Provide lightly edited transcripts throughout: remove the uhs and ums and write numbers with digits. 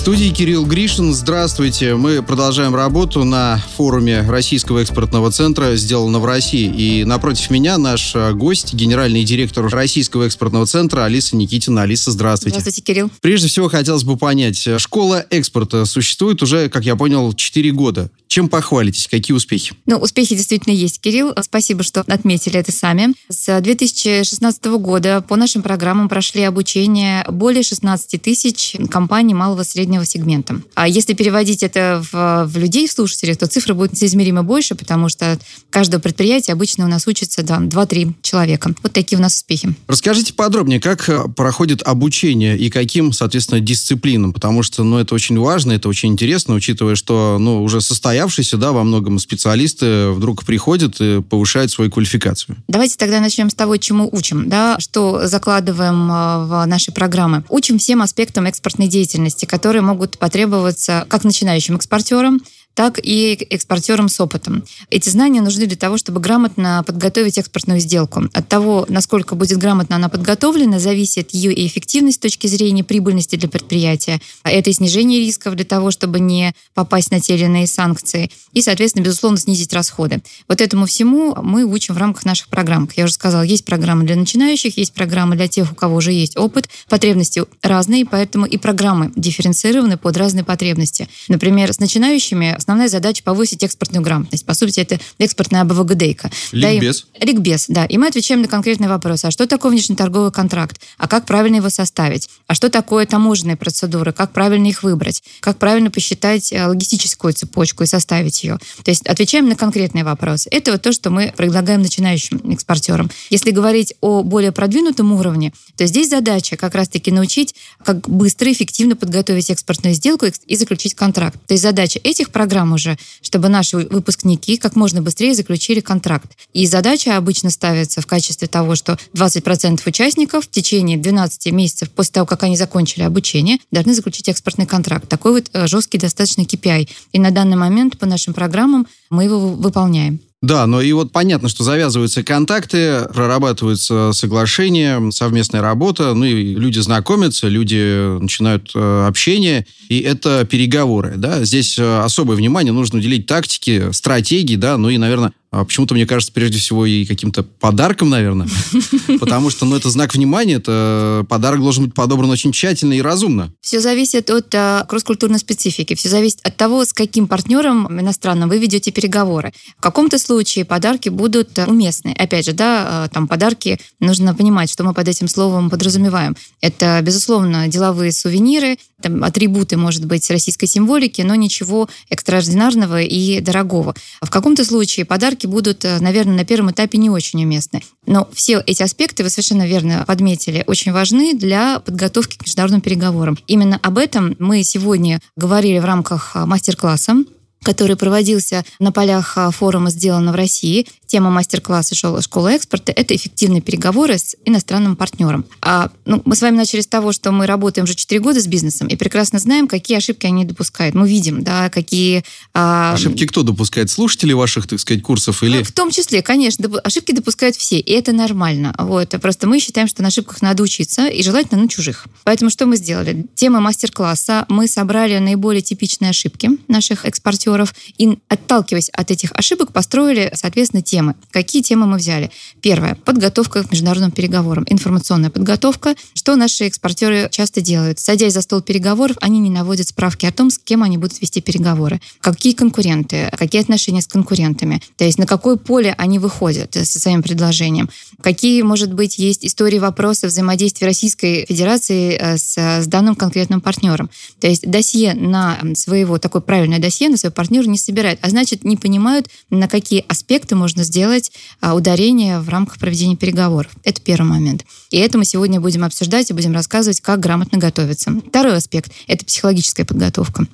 студии Кирилл Гришин. Здравствуйте. Мы продолжаем работу на форуме Российского экспортного центра «Сделано в России». И напротив меня наш гость, генеральный директор Российского экспортного центра Алиса Никитина. Алиса, здравствуйте. Здравствуйте, Кирилл. Прежде всего, хотелось бы понять, школа экспорта существует уже, как я понял, 4 года. Чем похвалитесь? Какие успехи? Успехи действительно есть, Кирилл. Спасибо, что отметили это сами. С 2016 года по нашим программам прошли обучение более 16 тысяч компаний малого и среднего сегмента. А если переводить это в людей, в слушателей, то цифра будет соизмеримо больше, потому что каждое предприятие обычно у нас учится 2-3 человека. Вот такие у нас успехи. Расскажите подробнее, как проходит обучение и каким, соответственно, дисциплинам, потому что, это очень важно, это очень интересно, учитывая, что, уже состоявшиеся, во многом специалисты вдруг приходят и повышают свою квалификацию. Давайте тогда начнем с того, чему учим, что закладываем в наши программы. Учим всем аспектам экспортной деятельности, которые могут потребоваться как начинающим экспортерам, так и экспортерам с опытом. Эти знания нужны для того, чтобы грамотно подготовить экспортную сделку. От того, насколько будет грамотно она подготовлена, зависит ее и эффективность с точки зрения прибыльности для предприятия. Это и снижение рисков для того, чтобы не попасть на те или иные санкции. И, соответственно, безусловно, снизить расходы. Вот этому всему мы учим в рамках наших программ. Как я уже сказала, есть программы для начинающих, есть программы для тех, у кого уже есть опыт. Потребности разные, поэтому и программы дифференцированы под разные потребности. Например, с начинающими основная задача — повысить экспортную грамотность. По сути, это экспортная АБВГДейка. Ликбез. Ликбез, да. И мы отвечаем на конкретные вопросы. А что такое внешнеторговый контракт? А как правильно его составить? А что такое таможенные процедуры? Как правильно их выбрать? Как правильно посчитать логистическую цепочку и составить ее? То есть отвечаем на конкретные вопросы. Это вот то, что мы предлагаем начинающим экспортерам. Если говорить о более продвинутом уровне, то здесь задача как раз-таки научить, как быстро и эффективно подготовить экспортную сделку и заключить контракт. То есть задача этих программ уже, чтобы наши выпускники как можно быстрее заключили контракт. И задача обычно ставится в качестве того, что 20% участников в течение 12 месяцев после того, как они закончили обучение, должны заключить экспортный контракт. Такой вот жесткий достаточно KPI. И на данный момент по нашим программам мы его выполняем. Да, но и понятно, что завязываются контакты, прорабатываются соглашения, совместная работа, и люди знакомятся, люди начинают общение, и это переговоры, Здесь особое внимание нужно уделить тактике, стратегии, и, наверное, почему-то, мне кажется, прежде всего и каким-то подарком, наверное. Потому что, это знак внимания, это подарок должен быть подобран очень тщательно и разумно. Все зависит от кросс-культурной специфики. Все зависит от того, с каким партнером иностранным вы ведете переговоры. В каком-то случае подарки будут уместны. Опять же, подарки, нужно понимать, что мы под этим словом подразумеваем. Это, безусловно, деловые сувениры, атрибуты, может быть, российской символики, но ничего экстраординарного и дорогого. В каком-то случае подарки будут, наверное, на первом этапе не очень уместны. Но все эти аспекты, вы совершенно верно подметили, очень важны для подготовки к международным переговорам. Именно об этом мы сегодня говорили в рамках мастер-класса, который проводился на полях форума «Сделано в России». Тема мастер-класса «Школа экспорта» — это эффективные переговоры с иностранным партнером. Мы с вами начали с того, что мы работаем уже 4 года с бизнесом и прекрасно знаем, какие ошибки они допускают. Мы видим, какие... Ошибки кто допускает? Слушатели ваших, так сказать, курсов? Или... В том числе, конечно. Ошибки допускают все, и это нормально. Просто мы считаем, что на ошибках надо учиться, и желательно на чужих. Поэтому что мы сделали? Тема мастер-класса. Мы собрали наиболее типичные ошибки наших экспортеров, и, отталкиваясь от этих ошибок, построили, соответственно, темы. Какие темы мы взяли? Первое. Подготовка к международным переговорам. Информационная подготовка. Что наши экспортеры часто делают? Садясь за стол переговоров, они не наводят справки о том, с кем они будут вести переговоры. Какие конкуренты? Какие отношения с конкурентами? То есть на какое поле они выходят со своим предложением? Какие, может быть, есть истории, вопросы взаимодействия Российской Федерации с данным конкретным партнером? То есть досье на своего, такое правильное досье на своего партнера не собирают, а значит, не понимают, на какие аспекты можно сделать ударение в рамках проведения переговоров. Это первый момент. И это мы сегодня будем обсуждать и будем рассказывать, как грамотно готовиться. Второй аспект — это психологическая подготовка.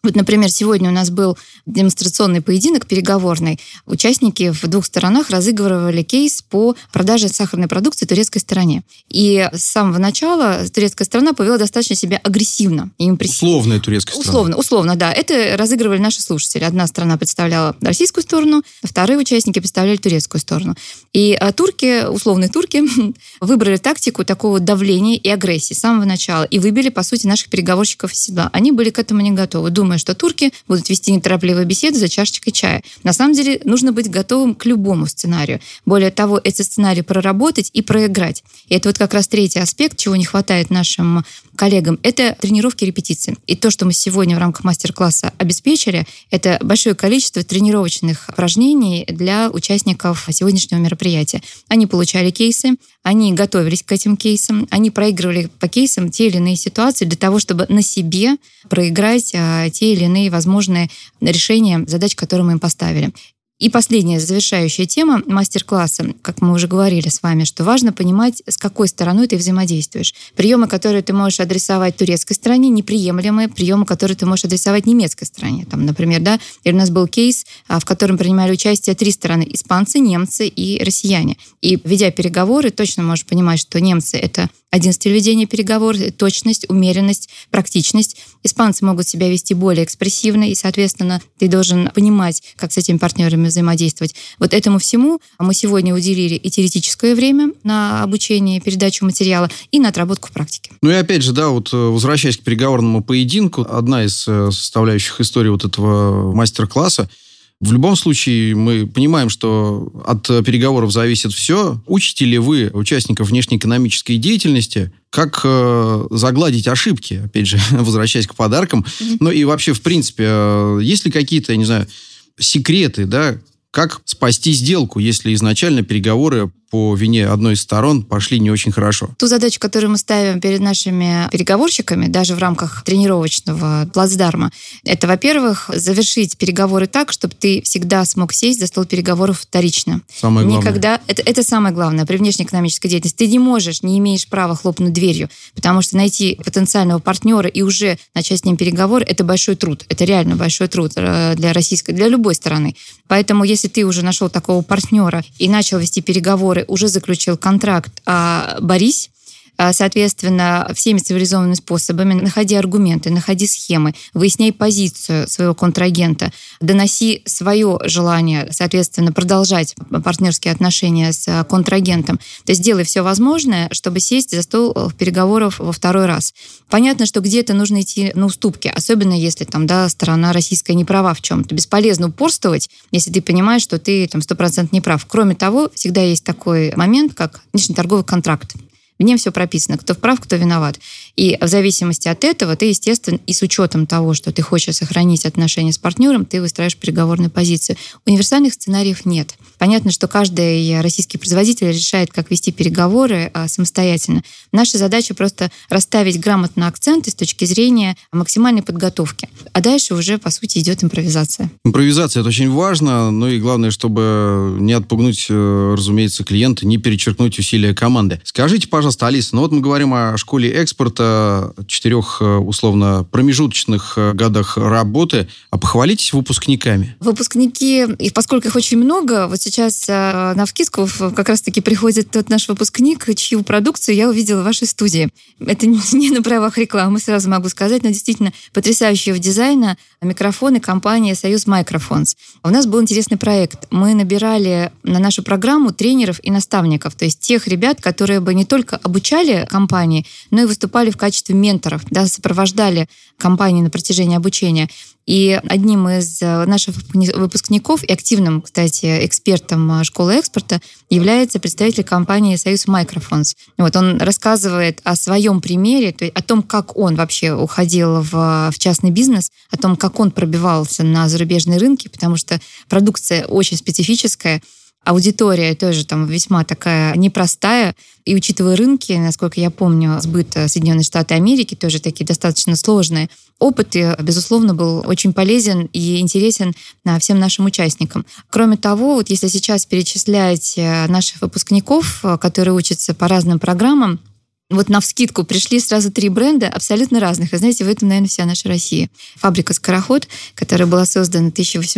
Вот, например, сегодня у нас был демонстрационный поединок переговорный. Участники в двух сторонах разыгрывали кейс по продаже сахарной продукции турецкой стороне. И с самого начала турецкая сторона повела достаточно себя агрессивно. Условная турецкая сторона. Условно, да. Это разыгрывали наши слушатели. Одна сторона представляла российскую сторону, вторые участники представляли турецкую сторону. И турки, условные турки, выбрали тактику такого давления и агрессии с самого начала и выбили, по сути, наших переговорщиков из седла. Они были к этому не готовы, думая, что турки будут вести неторопливую беседу за чашечкой чая. На самом деле нужно быть готовым к любому сценарию. Более того, эти сценарии проработать и проиграть. И это вот как раз третий аспект, чего не хватает нашим коллегам, это тренировки, репетиции. И то, что мы сегодня в рамках мастер-класса обеспечили, это большое количество тренировочных упражнений для участников сегодняшнего мероприятия. Они получали кейсы, они готовились к этим кейсам, они проигрывали по кейсам те или иные ситуации для того, чтобы на себе проиграть те или иные возможные решения задач, которые мы им поставили. И последняя завершающая тема мастер-класса, как мы уже говорили с вами, что важно понимать, с какой стороной ты взаимодействуешь. Приемы, которые ты можешь адресовать турецкой стороне, неприемлемые. Приемы, которые ты можешь адресовать немецкой стороне. Там, например, да, или у нас был кейс, в котором принимали участие 3 стороны: испанцы, немцы и россияне. И ведя переговоры, точно можешь понимать, что немцы — это один стиль ведения переговоров, точность, умеренность, практичность. Испанцы могут себя вести более экспрессивно, и, соответственно, ты должен понимать, как с этими партнерами взаимодействовать. Вот этому всему мы сегодня уделили и теоретическое время на обучение, передачу материала, и на отработку в практике. Ну и опять же, да, вот возвращаясь к переговорному поединку, одна из составляющих истории вот этого мастер-класса, в любом случае мы понимаем, что от переговоров зависит все. Учите ли вы участников внешнеэкономической деятельности, как загладить ошибки, опять же, возвращаясь к подаркам. Ну и вообще, в принципе, есть ли какие-то, я не знаю, секреты, да, как спасти сделку, если изначально переговоры по вине одной из сторон пошли не очень хорошо? Ту задачу, которую мы ставим перед нашими переговорщиками, даже в рамках тренировочного плацдарма, это, во-первых, завершить переговоры так, чтобы ты всегда смог сесть за стол переговоров вторично. Самое главное. Это самое главное при внешнеэкономической деятельности. Ты не можешь, права хлопнуть дверью, потому что найти потенциального партнера и уже начать с ним переговоры — это большой труд. Это реально большой труд для любой стороны. Поэтому, если ты уже нашел такого партнера и начал вести переговоры, уже заключил контракт, борись, соответственно, всеми цивилизованными способами, находи аргументы, находи схемы, выясняй позицию своего контрагента, доноси свое желание, соответственно, продолжать партнерские отношения с контрагентом. То есть делай все возможное, чтобы сесть за стол переговоров во второй раз. Понятно, что где-то нужно идти на уступки, особенно если там, да, сторона российская не права в чем-то. Бесполезно упорствовать, если ты понимаешь, что ты там 100% не прав. Кроме того, всегда есть такой момент, как внешнеторговый контракт. В нем все прописано, кто прав, кто виноват. И в зависимости от этого ты, естественно, и с учетом того, что ты хочешь сохранить отношения с партнером, ты выстраиваешь переговорную позицию. Универсальных сценариев нет. Понятно, что каждый российский производитель решает, как вести переговоры самостоятельно. Наша задача просто расставить грамотно акценты с точки зрения максимальной подготовки. А дальше уже, по сути, идет импровизация. Импровизация — это очень важно, ну и главное, чтобы не отпугнуть, разумеется, клиента, не перечеркнуть усилия команды. Скажите, пожалуйста, Алиса, ну вот мы говорим о школе экспорта, 4 условно промежуточных годах работы, а похвалитесь выпускниками. Выпускники, и поскольку их очень много, вот сейчас навскидку как раз-таки приходит тот наш выпускник, чью продукцию я увидела в вашей студии. Это не на правах рекламы, сразу могу сказать, но действительно потрясающего дизайна микрофоны компании «Союз Microphones». У нас был интересный проект. Мы набирали на нашу программу тренеров и наставников, то есть тех ребят, которые бы не только обучали компании, но и выступали в качестве менторов, да, сопровождали компании на протяжении обучения. И одним из наших выпускников и активным, кстати, экспертом школы экспорта является представитель компании «Союз Microphones». Вот он рассказывает о своем примере, то есть о том, как он вообще уходил в частный бизнес, о том, как он пробивался на зарубежные рынки, потому что продукция очень специфическая, аудитория тоже там весьма такая непростая. И учитывая рынки, насколько я помню, сбыт Соединенные Штаты Америки тоже такие достаточно сложные, опыт, безусловно, был очень полезен и интересен всем нашим участникам. Кроме того, вот если сейчас перечислять наших выпускников, которые учатся по разным программам, Вот навскидку пришли сразу 3 бренда абсолютно разных. И знаете, в этом, наверное, вся наша Россия. Фабрика «Скороход», которая была создана в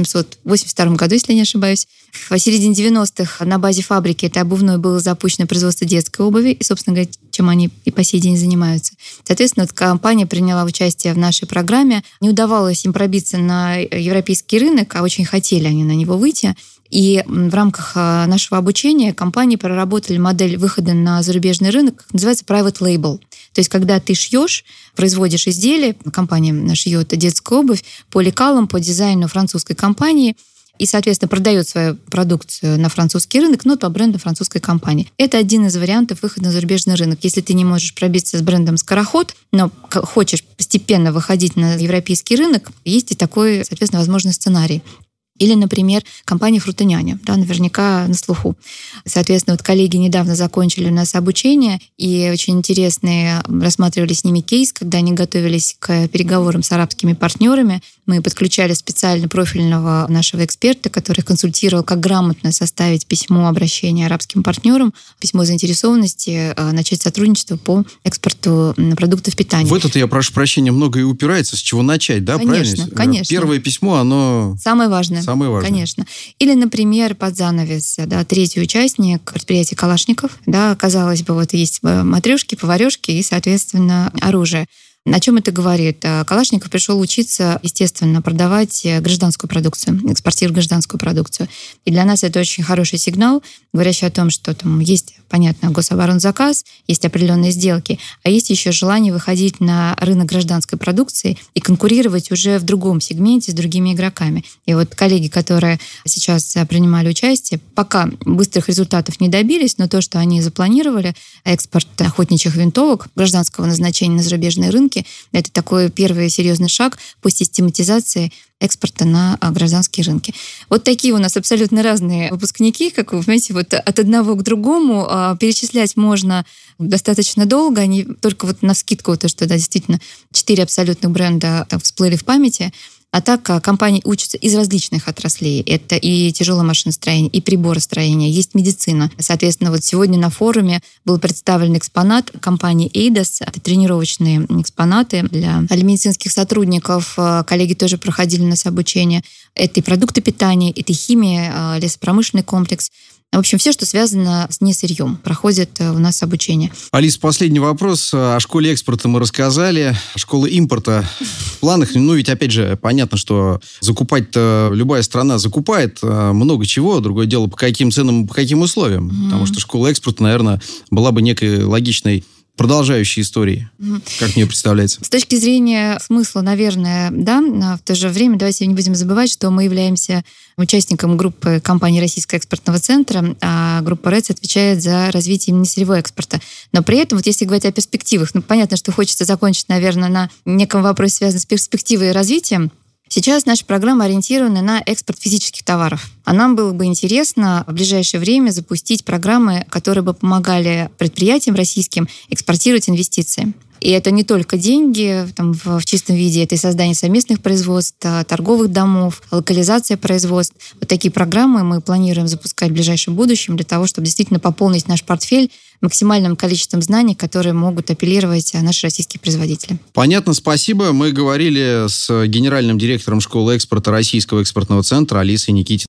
1882 году, если не ошибаюсь. В середине 90-х на базе фабрики этой обувной было запущено производство детской обуви, и, собственно говоря, чем они и по сей день занимаются. Соответственно, вот компания приняла участие в нашей программе. Не удавалось им пробиться на европейский рынок, а очень хотели они на него выйти. И в рамках нашего обучения компании проработали модель выхода на зарубежный рынок, называется private label. То есть, когда ты шьешь, производишь изделие, компания шьет детскую обувь по лекалам, по дизайну французской компании, и, соответственно, продает свою продукцию на французский рынок, но по бренду французской компании. Это один из вариантов выхода на зарубежный рынок. Если ты не можешь пробиться с брендом «Скороход», но хочешь постепенно выходить на европейский рынок, есть и такой, соответственно, возможный сценарий. Или, например, компания «Фрутоняня», да, наверняка на слуху. Соответственно, вот коллеги недавно закончили у нас обучение, и очень интересные рассматривали с ними кейс, когда они готовились к переговорам с арабскими партнерами. Мы подключали специально профильного нашего эксперта, который консультировал, как грамотно составить письмо обращения арабским партнерам, письмо заинтересованности, начать сотрудничество по экспорту продуктов питания. В это, я прошу прощения, многое упирается, с чего начать, да? Конечно, правильно? конечно. Первое письмо, оно... Самое важное. Самое важное. Конечно. Или, например, под занавес, да, третий участник предприятия «Калашников». Да, казалось бы, вот есть матрешки, поварешки и, соответственно, оружие. О чем это говорит? Калашников пришел учиться, естественно, продавать гражданскую продукцию, экспортировать гражданскую продукцию. И для нас это очень хороший сигнал, говорящий о том, что там есть, понятно, гособоронзаказ, есть определенные сделки, а есть еще желание выходить на рынок гражданской продукции и конкурировать уже в другом сегменте с другими игроками. И вот коллеги, которые сейчас принимали участие, пока быстрых результатов не добились, но то, что они запланировали, экспорт охотничьих винтовок гражданского назначения на зарубежные рынки, это такой первый серьезный шаг по систематизации экспорта на гражданские рынки. Вот такие у нас абсолютно разные выпускники, как вы понимаете, вот от одного к другому перечислять можно достаточно долго, они только вот навскидку, то, что да, действительно 4 абсолютных бренда всплыли в памяти. А так компании учатся из различных отраслей. Это и тяжелое машиностроение, и приборостроение, есть медицина. Соответственно, вот сегодня на форуме был представлен экспонат компании Eidos. Это тренировочные экспонаты для медицинских сотрудников. Коллеги тоже проходили у нас обучение. Это и продукты питания, это и химия, лесопромышленный комплекс. В общем, все, что связано с несырьем, проходит у нас обучение. Алис, последний вопрос. О школе экспорта мы рассказали. Школа импорта в планах. Ну, ведь, опять же, понятно, что закупать-то любая страна закупает много чего. Другое дело, по каким ценам, по каким условиям. Потому что школа экспорта, наверное, была бы некой логичной продолжающей истории, как мне представляется. С точки зрения смысла, наверное, да, но в то же время давайте не будем забывать, что мы являемся участником группы компании Российского экспортного центра, а группа РЭЦ отвечает за развитие именно сырьевого экспорта. Но при этом, вот если говорить о перспективах, ну, понятно, что хочется закончить, наверное, на неком вопросе, связанном с перспективой и развитием. Сейчас наша программа ориентирована на экспорт физических товаров. А нам было бы интересно в ближайшее время запустить программы, которые бы помогали предприятиям российским экспортировать инвестиции. И это не только деньги там, в чистом виде, это и создание совместных производств, торговых домов, локализация производств. Вот такие программы мы планируем запускать в ближайшем будущем для того, чтобы действительно пополнить наш портфель максимальным количеством знаний, которые могут апеллировать наши российские производители. Понятно, спасибо. Мы говорили с генеральным директором школы экспорта Российского экспортного центра Алисой Никитиной.